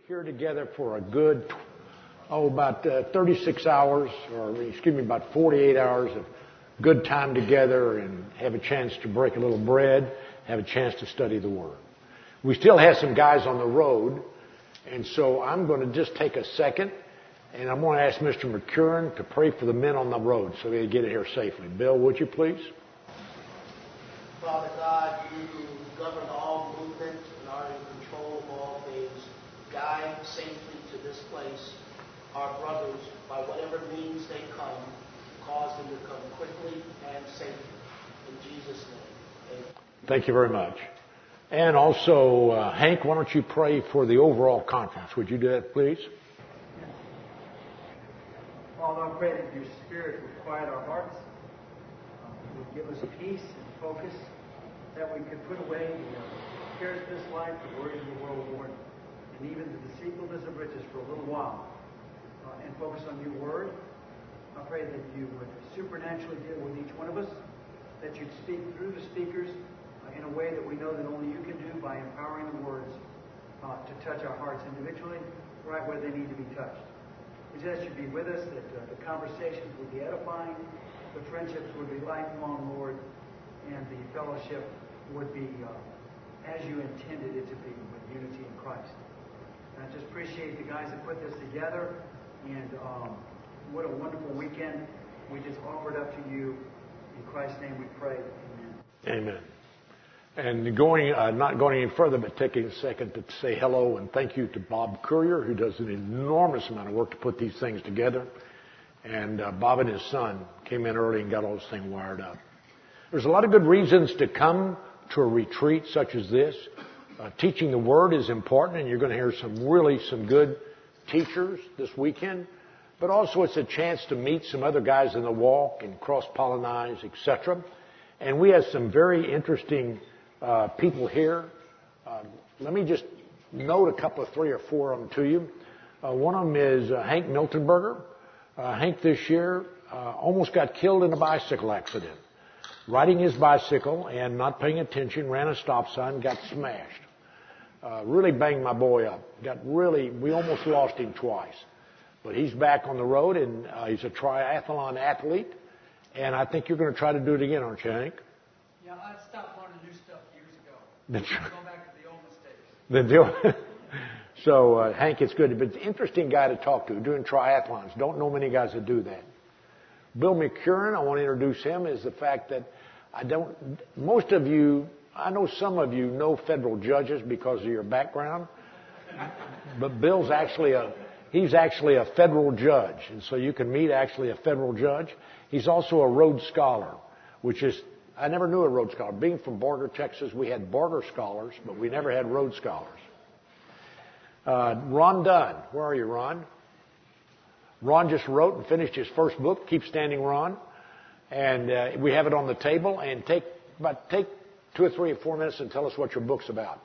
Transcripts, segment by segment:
here together for a good, about 36 hours, or excuse me, about 48 hours of good time together and have a chance to break a little bread, have a chance to study the Word. We still have some guys on the road, and so I'm going to just take a second, and I'm going to ask Mr. McCurran to pray for the men on the road so they get here safely. Bill, would you please? Father God, you govern all movement and are in control of all things. Guide safely to this place our brothers, by whatever means they come, cause them to come quickly and safely. In Jesus' name, amen. Thank you very much. And also, Hank, why don't you pray for the overall conference? Would you do that, please? Father, I pray that your Spirit would quiet our hearts, would give us peace and focus, that we could put away the cares of this life, the worries of the world, Lord, and even the deceitfulness of riches for a little while, and focus on your Word. I pray that you would supernaturally deal with each one of us, that you'd speak through the speakers in a way that we know that only you can do by empowering the words to touch our hearts individually, right where they need to be touched. We just ask you to be with us, that the conversations would be edifying, the friendships would be lifelong, Lord, and the fellowship would be as you intended it to be, with unity in Christ. And I just appreciate the guys that put this together, and what a wonderful weekend we just offered up to you. In Christ's name we pray. Amen. Amen. And not going any further, but taking a second to say hello and thank you to Bob Courier, who does an enormous amount of work to put these things together. And Bob and his son came in early and got all this thing wired up. There's a lot of good reasons to come to a retreat such as this. Teaching the Word is important, and you're going to hear some good teachers this weekend. But also it's a chance to meet some other guys in the walk and cross-pollinize, etc. And we have some very interesting people here. Let me just note a couple of 3 or 4 of them to you. One of them is Hank Miltenberger. Hank this year almost got killed in a bicycle accident. Riding his bicycle and not paying attention, ran a stop sign, got smashed. Really banged my boy up. We almost lost him twice. But he's back on the road, and he's a triathlon athlete. And I think you're going to try to do it again, aren't you, Hank? Yeah, I stopped learning new stuff years ago. I'm going back to the old mistakes. So, Hank, it's good. But it's an interesting guy to talk to, doing triathlons. Don't know many guys that do that. Bill McCurran, I want to introduce him, is the fact that most of you, I know some of you know federal judges because of your background. But Bill's he's actually a federal judge. And so you can meet actually a federal judge. He's also a Rhodes Scholar, which is, I never knew a Rhodes Scholar. Being from Borger, Texas, we had Borger Scholars, but we never had Rhodes Scholars. Ron Dunn. Where are you, Ron? Ron just wrote and finished his first book, Keep Standing, Ron. And we have it on the table. And take 2 or 3 or 4 minutes and tell us what your book's about.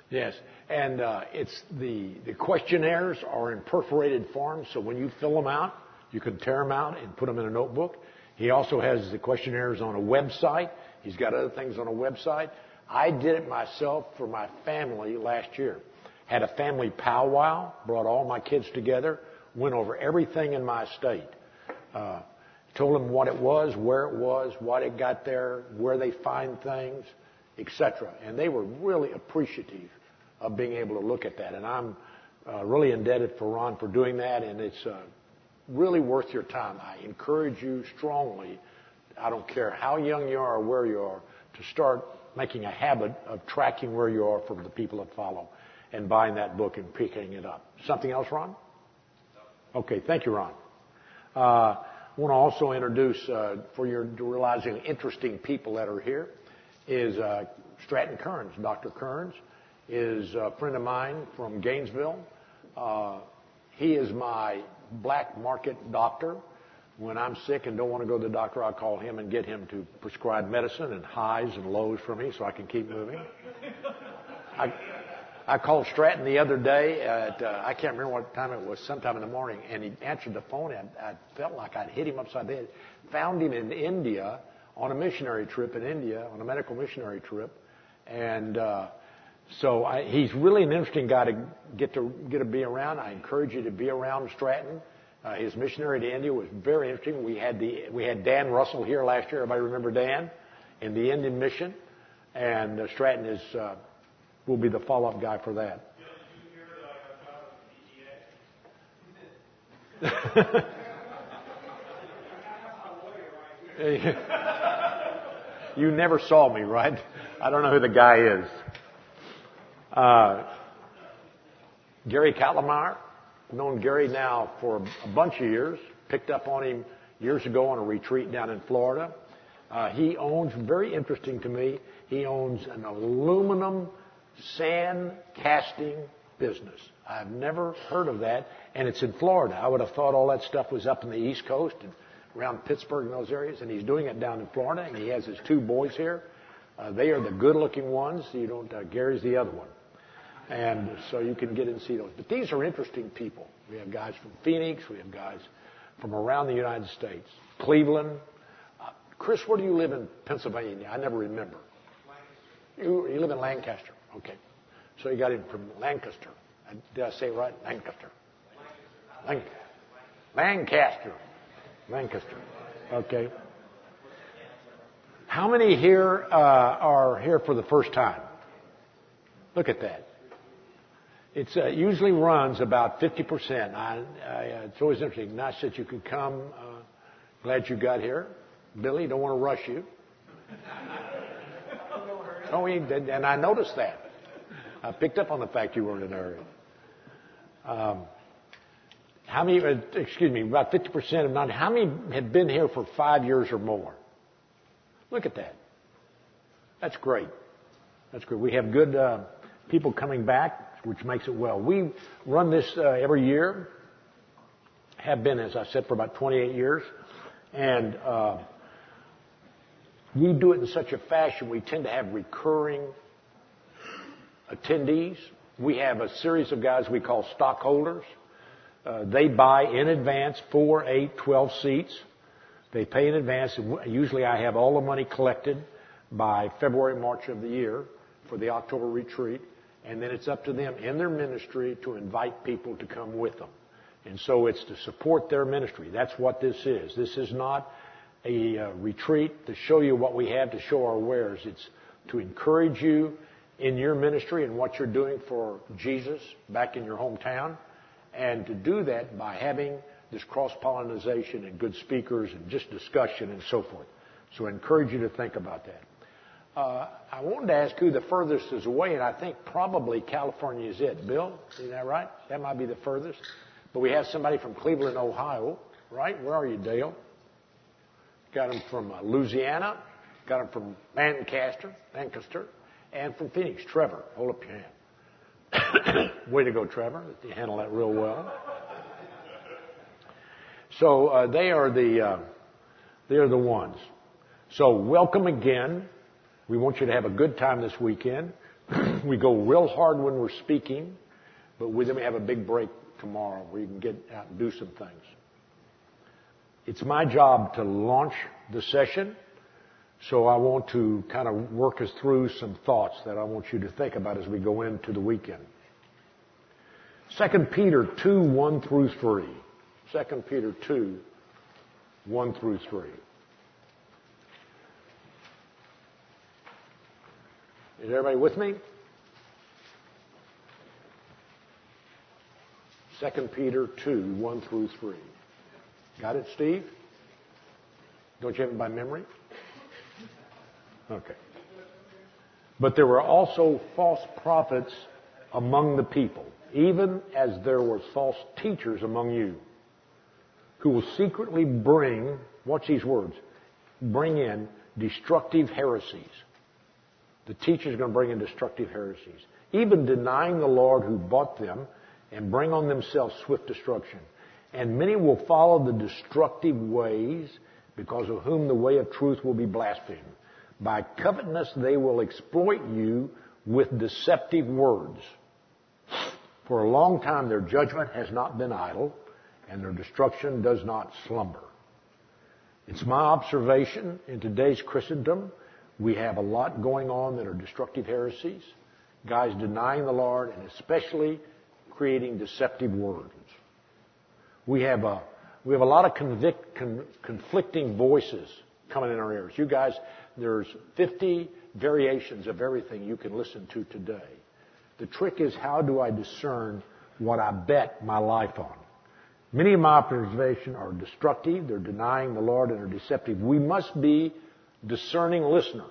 Yes, and it's the questionnaires are in perforated form, so when you fill them out, you can tear them out and put them in a notebook. He also has the questionnaires on a website. He's got other things on a website. I did it myself for my family last year. Had a family powwow, brought all my kids together, went over everything in my estate. Told them what it was, where it was, what it got there, where they find things, etc. And they were really appreciative of being able to look at that. And I'm really indebted for Ron for doing that, and it's really worth your time. I encourage you strongly, I don't care how young you are or where you are, to start making a habit of tracking where you are from the people that follow and buying that book and picking it up. Something else, Ron? Okay, thank you, Ron. I want to also introduce, for your realizing interesting people that are here, is Stratton Kearns. Dr. Kearns is a friend of mine from Gainesville. He is my black market doctor. When I'm sick and don't want to go to the doctor, I call him and get him to prescribe medicine and highs and lows for me so I can keep moving. I called Stratton the other day at, I can't remember what time it was, sometime in the morning, and he answered the phone, and I felt like I'd hit him upside the head. Found him in India on a missionary trip in India, on a medical missionary trip. And so he's really an interesting guy to get to be around. I encourage you to be around Stratton. His missionary to India was very interesting. We had Dan Russell here last year. Everybody remember Dan? In the Indian mission. And Stratton will be the follow-up guy for that. You never saw me, right? I don't know who the guy is. Gary Cattlemeyer. I've known Gary now for a bunch of years. Picked up on him years ago on a retreat down in Florida. He owns, very interesting to me, he owns an aluminum sand casting business. I've never heard of that, and it's in Florida. I would have thought all that stuff was up in the East Coast and around Pittsburgh and those areas, and he's doing it down in Florida, and he has his two boys here. They are the good-looking ones. Gary's the other one. And so you can get and see those. But these are interesting people. We have guys from Phoenix. We have guys from around the United States. Cleveland. Chris, where do you live in Pennsylvania? I never remember. You live in Lancaster. Okay. So you got him from Lancaster. Did I say it right? Lancaster. Lancaster. Okay. How many here are here for the first time? Look at that. It usually runs about 50%. It's always interesting. Nice that you could come. Glad you got here. Billy, don't want to rush you. Oh, he did, and I noticed that. I picked up on the fact you weren't in a hurry. How many, about 50% of not, how many have been here for 5 years or more? Look at that. That's great. That's good. We have good people coming back, which makes it well. We run this every year. Have been, as I said, for about 28 years. And we do it in such a fashion, we tend to have recurring attendees. We have a series of guys we call stockholders. They buy in advance 4, 8, 12 seats. They pay in advance. Usually I have all the money collected by February, March of the year for the October retreat. And then it's up to them in their ministry to invite people to come with them. And so it's to support their ministry. That's what this is. This is not a retreat to show you what we have to show our wares. It's to encourage you in your ministry and what you're doing for Jesus back in your hometown. And to do that by having this cross-pollination and good speakers and just discussion and so forth. So I encourage you to think about that. I wanted to ask who the furthest is away, and I think probably California is it. Bill, is that right? That might be the furthest. But we have somebody from Cleveland, Ohio, right? Where are you, Dale? Got him from Louisiana. Got him from Lancaster, and from Phoenix. Trevor, hold up your hand. Way to go, Trevor. You handle that real well. So they are the ones. So welcome again. We want you to have a good time this weekend. We go real hard when we're speaking, but then we have a big break tomorrow where you can get out and do some things. It's my job to launch the session, so I want to kind of work us through some thoughts that I want you to think about as we go into the weekend. 2 Peter 2, 1 through 3. 2 Peter 2, 1 through 3. Is everybody with me? 2 Peter 2, 1 through 3. Got it, Steve? Don't you have it by memory? Okay. But there were also false prophets among the people, even as there were false teachers among you, who will secretly bring, watch these words, bring in destructive heresies. The teachers are going to bring in destructive heresies, even denying the Lord who bought them, and bring on themselves swift destruction. And many will follow the destructive ways, because of whom the way of truth will be blasphemed. By covetousness they will exploit you with deceptive words. For a long time their judgment has not been idle, and their destruction does not slumber. It's my observation in today's Christendom, we have a lot going on that are destructive heresies, guys denying the Lord, and especially creating deceptive words. We have a lot of conflicting voices coming in our ears. You guys, there's 50 variations of everything you can listen to today. The trick is, how do I discern what I bet my life on? Many of my observations are destructive. They're denying the Lord and are deceptive. We must be discerning listeners.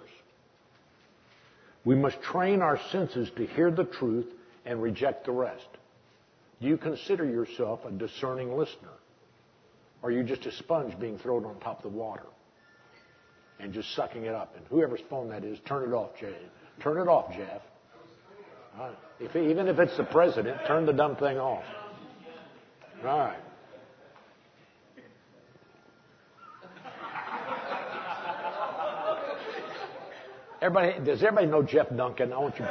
We must train our senses to hear the truth and reject the rest. Do you consider yourself a discerning listener? Or are you just a sponge being thrown on top of the water and just sucking it up? And whoever's phone that is, turn it off, Jay. Turn it off, Jeff. Even if it's the president, turn the dumb thing off. All right. Does everybody know Jeff Duncan? I want you.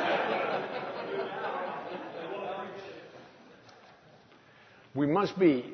We must be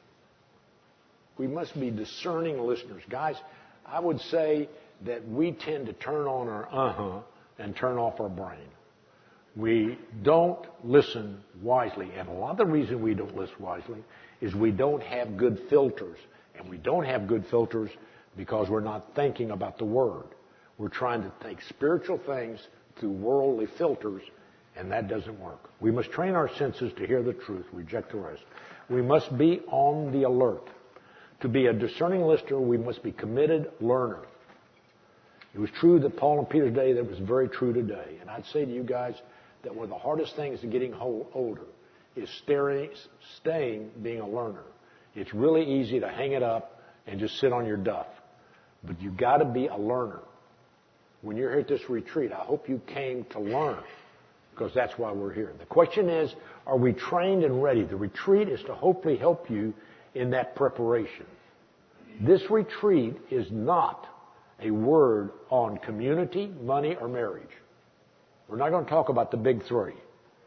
discerning listeners. Guys, I would say that we tend to turn on our and turn off our brain. We don't listen wisely. And a lot of the reason we don't listen wisely is we don't have good filters. And we don't have good filters because we're not thinking about the Word. We're trying to think spiritual things through worldly filters, and that doesn't work. We must train our senses to hear the truth, reject the rest. We must be on the alert. To be a discerning listener, we must be committed learner. It was true that Paul and Peter's day, that was very true today. And I'd say to you guys that one of the hardest things to getting older is staying being a learner. It's really easy to hang it up and just sit on your duff. But you've got to be a learner. When you're here at this retreat, I hope you came to learn, because that's why we're here. The question is, are we trained and ready? The retreat is to hopefully help you in that preparation. This retreat is not a word on community, money, or marriage. We're not going to talk about the big three.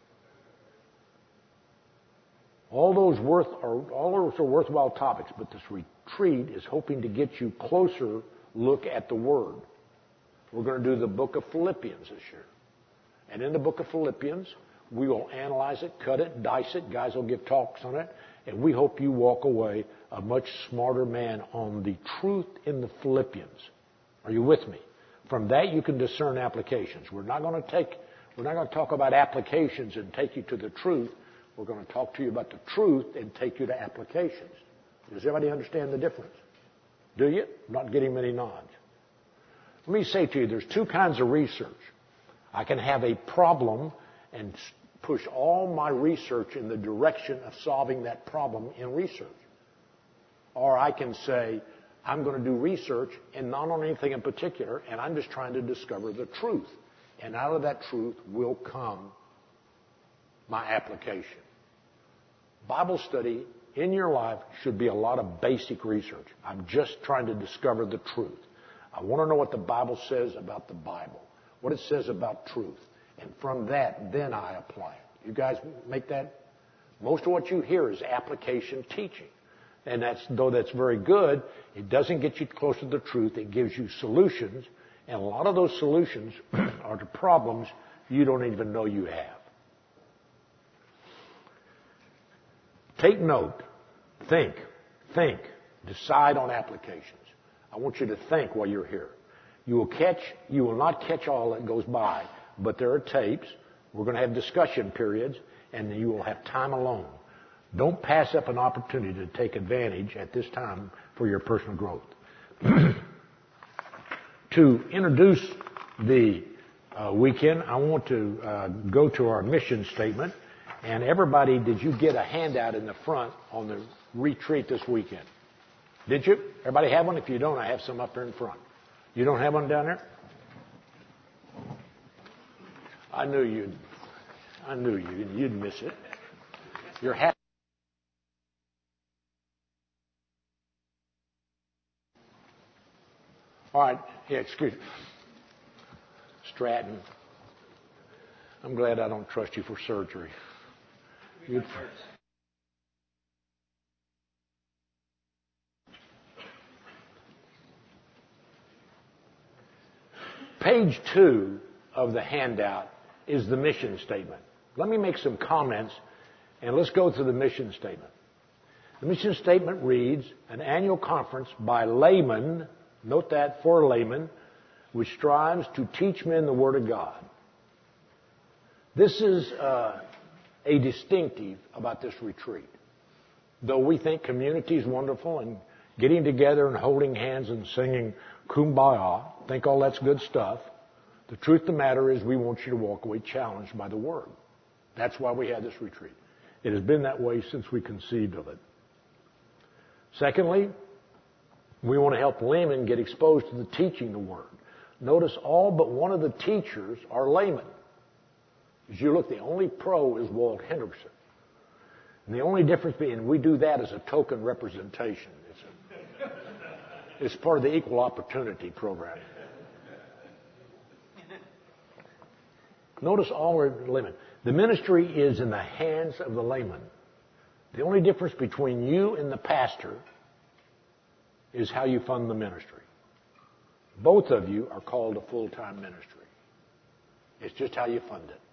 All those are worthwhile topics, but this retreat is hoping to get you closer look at the Word. We're going to do the book of Philippians this year. And in the book of Philippians, we will analyze it, cut it, dice it. Guys will give talks on it. And we hope you walk away a much smarter man on the truth in the Philippians. Are you with me? From that, you can discern applications. We're not going to talk about applications and take you to the truth. We're going to talk to you about the truth and take you to applications. Does everybody understand the difference? Do you? I'm not getting many nods. Let me say to you, there's two kinds of research. I can have a problem and push all my research in the direction of solving that problem in research. Or I can say, I'm going to do research and not on anything in particular, and I'm just trying to discover the truth. And out of that truth will come my application. Bible study in your life should be a lot of basic research. I'm just trying to discover the truth. I want to know what the Bible says about the Bible, what it says about truth. And from that, then I apply it. You guys make that? Most of what you hear is application teaching. And though that's very good, it doesn't get you closer to the truth. It gives you solutions. And a lot of those solutions are to problems you don't even know you have. Take note. Think. Decide on applications. I want you to think while you're here. You will not catch all that goes by, but there are tapes. We're going to have discussion periods, and you will have time alone. Don't pass up an opportunity to take advantage at this time for your personal growth. To introduce the weekend, I want to go to our mission statement. And everybody, did you get a handout in the front on the retreat this weekend? Did you? Everybody have one? If you don't, I have some up there in front. You don't have one down there? I knew you'd miss it. You're happy. All right. Yeah, excuse me. Stratton. I'm glad I don't trust you for surgery. Page 2 of the handout is the mission statement. Let me make some comments, and let's go through the mission statement. The mission statement reads, an annual conference by laymen, note that, for laymen, which strives to teach men the Word of God. This is a distinctive about this retreat. Though we think community is wonderful and getting together and holding hands and singing Kumbaya, think all that's good stuff, the truth of the matter is we want you to walk away challenged by the Word. That's why we had this retreat. It has been that way since we conceived of it. Secondly, we want to help laymen get exposed to the teaching the Word. Notice all but one of the teachers are laymen. As you look, the only pro is Walt Henderson. And the only difference being we do that as a token representation. It's part of the equal opportunity program. Notice all are laymen. The ministry is in the hands of the layman. The only difference between you and the pastor is how you fund the ministry. Both of you are called a full-time ministry. It's just how you fund it.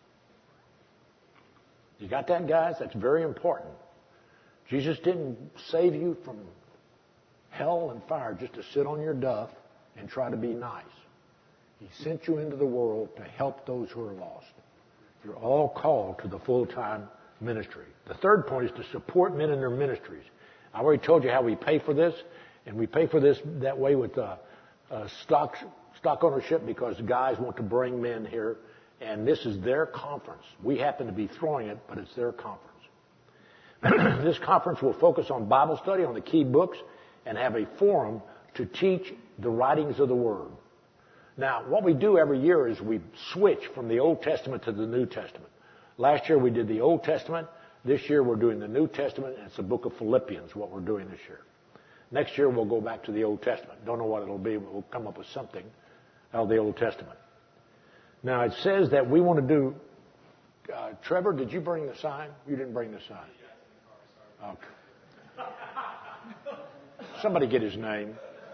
You got that, guys? That's very important. Jesus didn't save you from hell and fire just to sit on your duff and try to be nice. He sent you into the world to help those who are lost. You're all called to the full-time ministry. The third point is to support men in their ministries. I already told you how we pay for this, and we pay for this that way with stock ownership because guys want to bring men here, and this is their conference. We happen to be throwing it, but it's their conference. This conference will focus on Bible study, on the key books, and have a forum to teach the writings of the Word. Now, what we do every year is we switch from the Old Testament to the New Testament. Last year we did the Old Testament. This year we're doing the New Testament, and it's the book of Philippians, what we're doing this year. Next year we'll go back to the Old Testament. Don't know what it'll be, but we'll come up with something out of the Old Testament. Now, it says that we want to do... Trevor, did you bring the sign? You didn't bring the sign. Okay. Somebody get his name.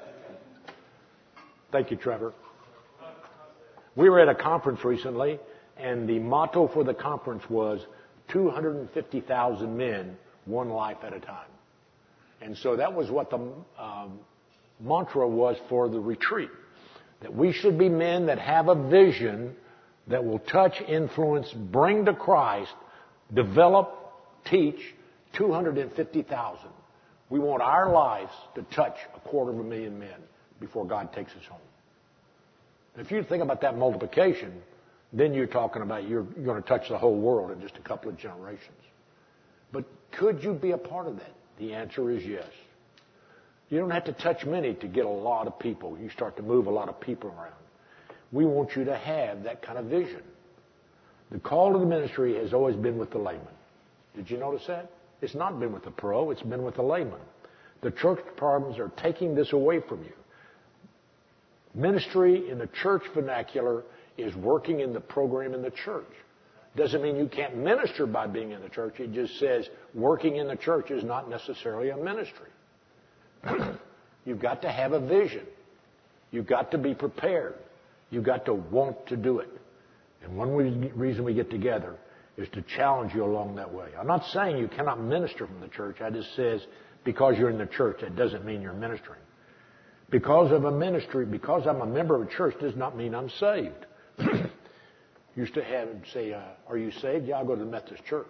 Thank you, Trevor. We were at a conference recently, and the motto for the conference was 250,000 men, one life at a time. And so that was what the mantra was for the retreat. That we should be men that have a vision that will touch, influence, bring to Christ, develop, teach 250,000. We want our lives to touch 250,000 men before God takes us home. If you think about that multiplication, then you're talking about you're going to touch the whole world in just a couple of generations. But could you be a part of that? The answer is yes. You don't have to touch many to get a lot of people. You start to move a lot of people around. We want you to have that kind of vision. The call to the ministry has always been with the layman. Did you notice that? It's not been with the pro, it's been with the layman. The church departments are taking this away from you. Ministry in the church vernacular is working in the program in the church. Doesn't mean you can't minister by being in the church. It just says working in the church is not necessarily a ministry. You've got to have a vision. You've got to be prepared. You've got to want to do it. And one reason we get together is to challenge you along that way. I'm not saying you cannot minister from the church. I just says because you're in the church, that doesn't mean you're ministering. Because of a ministry, because I'm a member of a church, does not mean I'm saved. Used to have him say, are you saved? Yeah, I'll go to the Methodist church.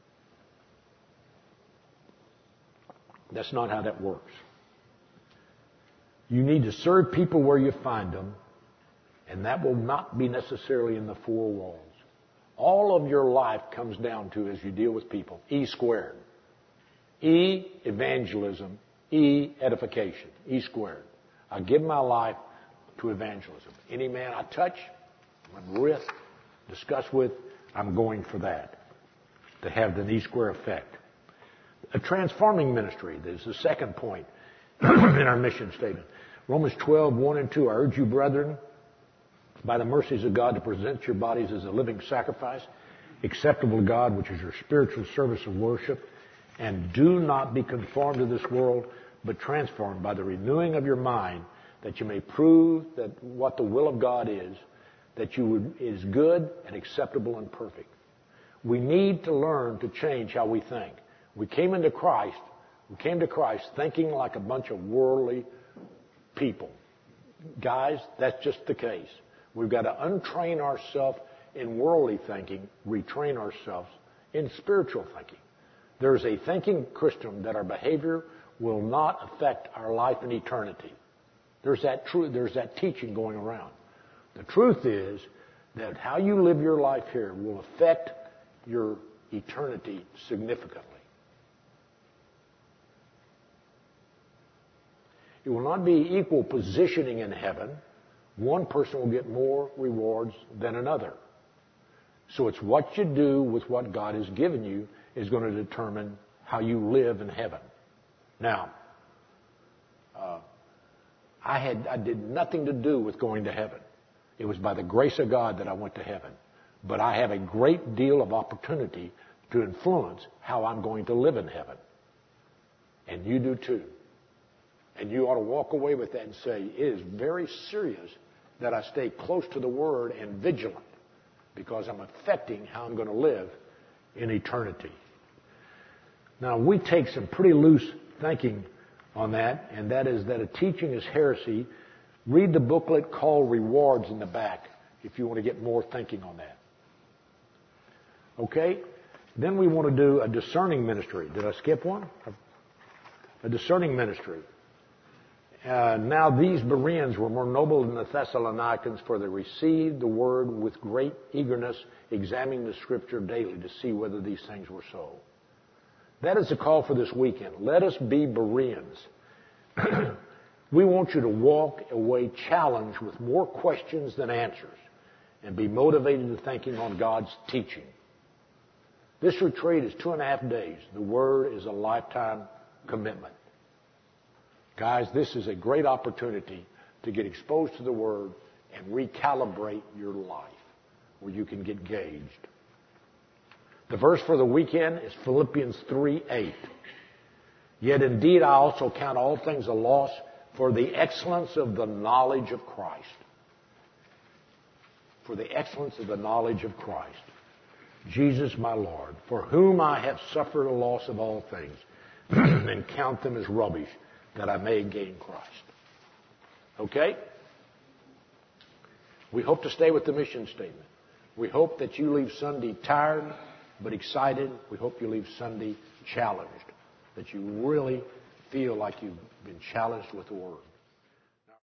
That's not how that works. You need to serve people where you find them, and that will not be necessarily in the four walls. All of your life comes down to, as you deal with people, E squared. E, evangelism. E, edification. E squared. I give my life to evangelism. Any man I touch, I'm with, discuss with, I'm going for that. To have the E square effect. A transforming ministry is the second point in our mission statement. Romans 12, 1 and 2. I urge you, brethren, by the mercies of God, to present your bodies as a living sacrifice, acceptable to God, which is your spiritual service of worship. And do not be conformed to this world, but transformed by the renewing of your mind, that you may prove that what the will of God is, is good and acceptable and perfect. We need to learn to change how we think. We came to Christ thinking like a bunch of worldly people. Guys, that's just the case. We've got to untrain ourselves in worldly thinking, retrain ourselves in spiritual thinking. There's a thinking Christian that our behavior will not affect our life in eternity. There's that teaching going around. The truth is that how you live your life here will affect your eternity significantly. It will not be equal positioning in heaven. One person will get more rewards than another. So it's what you do with what God has given you is going to determine how you live in heaven. Now, I did nothing to do with going to heaven. It was by the grace of God that I went to heaven. But I have a great deal of opportunity to influence how I'm going to live in heaven. And you do too. And you ought to walk away with that and say, it is very serious that I stay close to the Word and vigilant, because I'm affecting how I'm going to live in eternity. Now, we take some pretty loose thinking on that, and that is that a teaching is heresy. Read the booklet called Rewards in the back if you want to get more thinking on that. Okay? Then we want to do a discerning ministry. Did I skip one? A discerning ministry. Now these Bereans were more noble than the Thessalonians, for they received the word with great eagerness, examining the Scripture daily to see whether these things were so. That is the call for this weekend. Let us be Bereans. We want you to walk away challenged with more questions than answers and be motivated to thinking on God's teaching. This retreat is 2.5 days. The Word is a lifetime commitment. Guys, this is a great opportunity to get exposed to the Word and recalibrate your life where you can get gauged. The verse for the weekend is Philippians 3:8. Yet indeed I also count all things a loss for the excellence of the knowledge of Christ. For the excellence of the knowledge of Christ. Jesus my Lord, for whom I have suffered a loss of all things, and count them as rubbish, that I may gain Christ. Okay? We hope to stay with the mission statement. We hope that you leave Sunday tired but excited. We hope you leave Sunday challenged, that you really feel like you've been challenged with the Word.